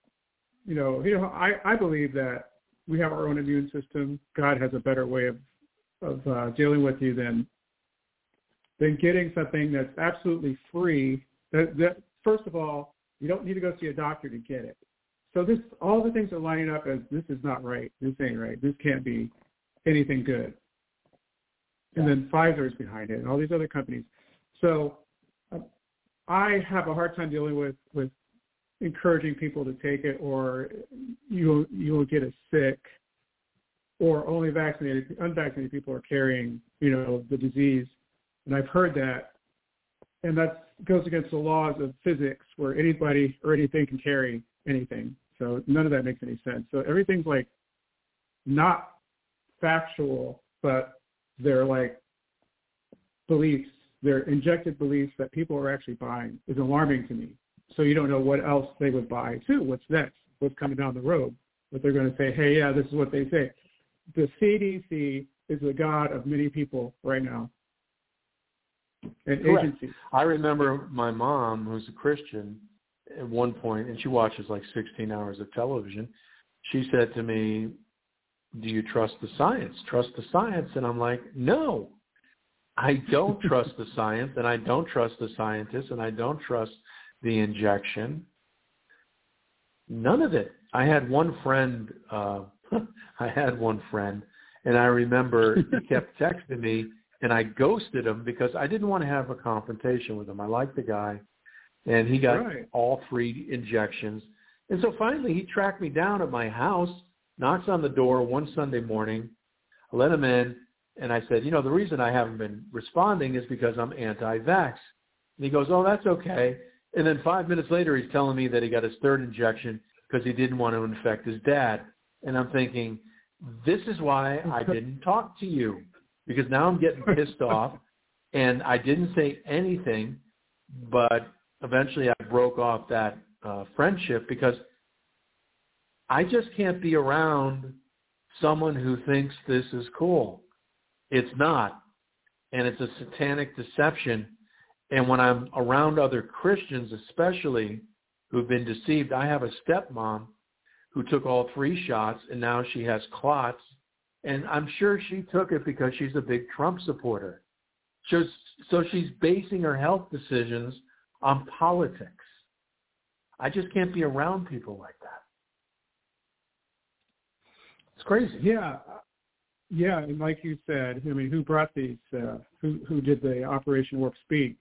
I believe that we have our own immune system. God has a better way of dealing with you than getting something that's absolutely free. That first of all, you don't need to go see a doctor to get it. So all the things are lining up as this is not right. This ain't right. This can't be anything good. And then Pfizer is behind it and all these other companies. So I have a hard time dealing with encouraging people to take it, or you will get it sick, or only unvaccinated people are carrying, the disease. And I've heard that, and that goes against the laws of physics where anybody or anything can carry anything. So none of that makes any sense. So everything's not factual, but they're beliefs. They're injected beliefs that people are actually buying is alarming to me. So you don't know what else they would buy too. What's next? What's coming down the road? But they're going to say, hey, yeah, this is what they say. The CDC is the god of many people right now. And agencies. I remember my mom, who's a Christian, at one point, and she watches 16 hours of television, she said to me, do you trust the science? Trust the science? And I'm like, no, I don't trust the science, and I don't trust the scientists, and I don't trust the injection. None of it. I had one friend, and I remember he kept texting me And I ghosted him because I didn't want to have a confrontation with him. I liked the guy, and he got all 3 injections. And so finally he tracked me down at my house, knocks on the door one Sunday morning. I let him in, and I said, the reason I haven't been responding is because I'm anti-vax. And he goes, oh, that's okay. And then 5 minutes later he's telling me that he got his 3rd injection because he didn't want to infect his dad. And I'm thinking, this is why I didn't talk to you, because now I'm getting pissed off, and I didn't say anything, but eventually I broke off that friendship because I just can't be around someone who thinks this is cool. It's not, and it's a satanic deception. And when I'm around other Christians especially who've been deceived, I have a stepmom who took all 3 shots, and now she has clots. And I'm sure she took it because she's a big Trump supporter. So she's basing her health decisions on politics. I just can't be around people like that. It's crazy. Yeah. Yeah, and like you said, I mean, who brought these, who did the Operation Warp Speed?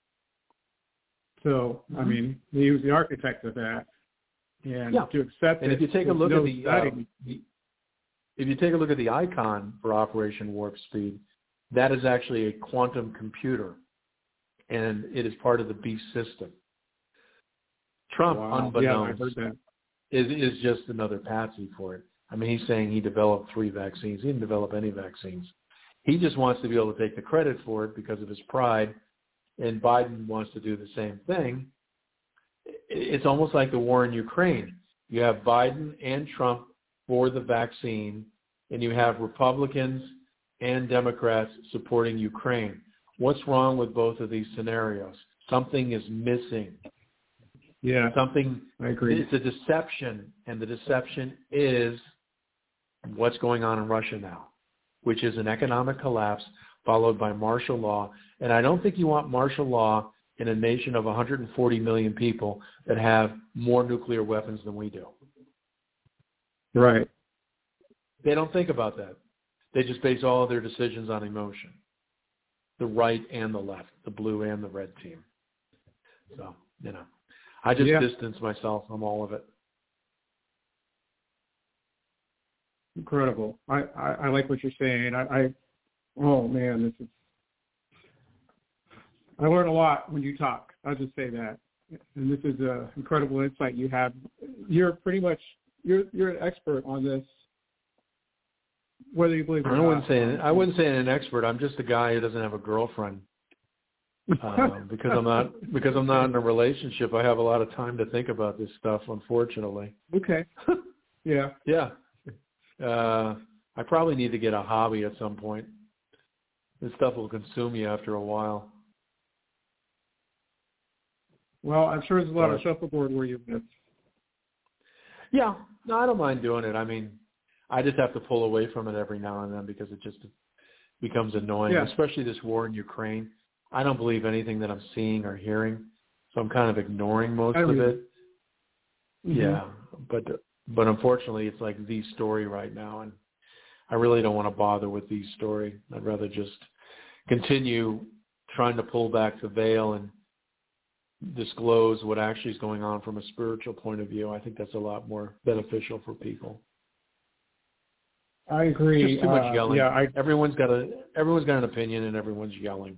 So, I mean, he was the architect of that. And to accept and it, if you take a look at if you take a look at the icon for Operation Warp Speed, that is actually a quantum computer, and it is part of the beast system. Trump, unbeknownst, is just another patsy for it. I mean, he's saying he developed 3 vaccines. He didn't develop any vaccines. He just wants to be able to take the credit for it because of his pride, and Biden wants to do the same thing. It's almost like the war in Ukraine. You have Biden and Trump for the vaccine, and you have Republicans and Democrats supporting Ukraine. What's wrong with both of these scenarios? Something is missing. Yeah, I agree. It's a deception, and the deception is what's going on in Russia now, which is an economic collapse followed by martial law. And I don't think you want martial law in a nation of 140 million people that have more nuclear weapons than we do. Right. They don't think about that. They just base all of their decisions on emotion, the right and the left, the blue and the red team. So, I just distance myself from all of it. Incredible. I like what you're saying. Oh man, this is. I learn a lot when you talk. I'll just say that, and this is an incredible insight you have. You're pretty much you're an expert on this, whether you believe it or not. I wouldn't say an expert. I'm just a guy who doesn't have a girlfriend. Because I'm not in a relationship, I have a lot of time to think about this stuff, unfortunately. Okay. Yeah. Yeah. I probably need to get a hobby at some point. This stuff will consume you after a while. Well, I'm sure there's a lot of shuffleboard where you live. Yeah. No, I don't mind doing it. I mean, I just have to pull away from it every now and then because it just becomes annoying, especially this war in Ukraine. I don't believe anything that I'm seeing or hearing, so I'm kind of ignoring most of it. Mm-hmm. Yeah, but unfortunately, it's like the story right now, and I really don't want to bother with the story. I'd rather just continue trying to pull back the veil and disclose what actually is going on from a spiritual point of view. I think that's a lot more beneficial for people. I agree. Just too much yelling. Everyone's got an opinion, and everyone's yelling.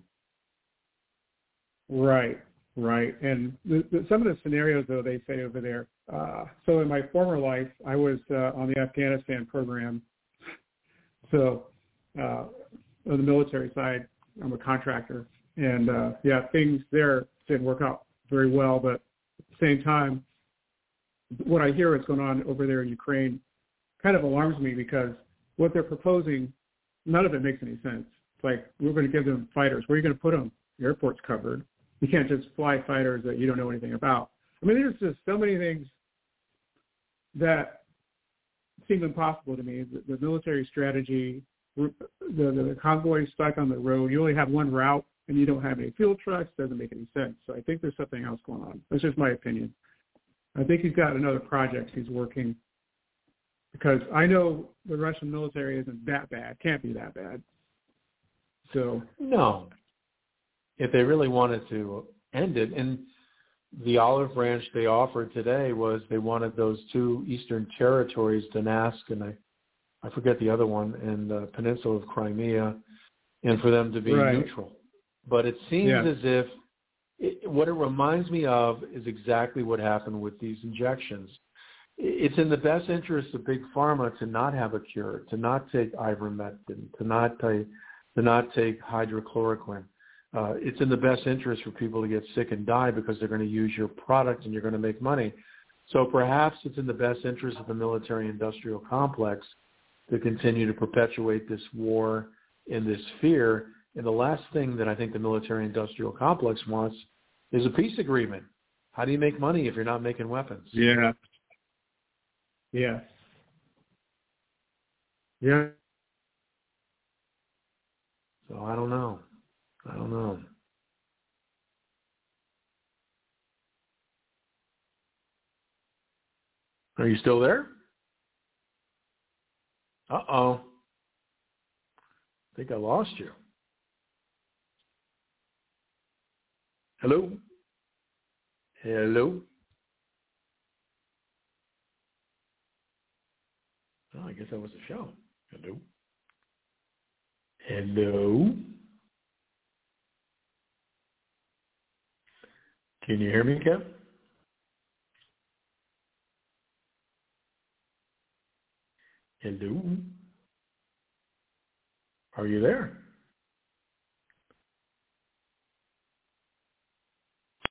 Right. And some of the scenarios, though, they say over there. So in my former life, I was on the Afghanistan program. So on the military side, I'm a contractor. And, things there didn't work out very well. But at the same time, what I hear is going on over there in Ukraine kind of alarms me because what they're proposing, none of it makes any sense. It's like, we're going to give them fighters. Where are you going to put them? The airport's covered. You can't just fly fighters that you don't know anything about. I mean, there's just so many things that seem impossible to me. The military strategy, the convoy stuck on the road. You only have one route, and you don't have any fuel trucks. Doesn't make any sense. So I think there's something else going on. That's just my opinion. I think he's got another project he's working because I know the Russian military isn't that bad. Can't be that bad. So no. If they really wanted to end it, and the olive branch they offered today was they wanted those two eastern territories, Donetsk and I forget the other one, and the Peninsula of Crimea, and for them to be neutral. But it seems as if what it reminds me of is exactly what happened with these injections. It's in the best interest of Big Pharma to not have a cure, to not take ivermectin, to not take hydrochloroquine. It's in the best interest for people to get sick and die because they're going to use your product and you're going to make money. So perhaps it's in the best interest of the military-industrial complex to continue to perpetuate this war and this fear. And the last thing that I think the military-industrial complex wants is a peace agreement. How do you make money if you're not making weapons? Yeah. Yeah. Yeah. So I don't know. Are you still there? Uh-oh. I think I lost you. Hello? Hello? Oh, I guess that was the show. Hello? Hello? Can you hear me, Kev? Hello? Are you there?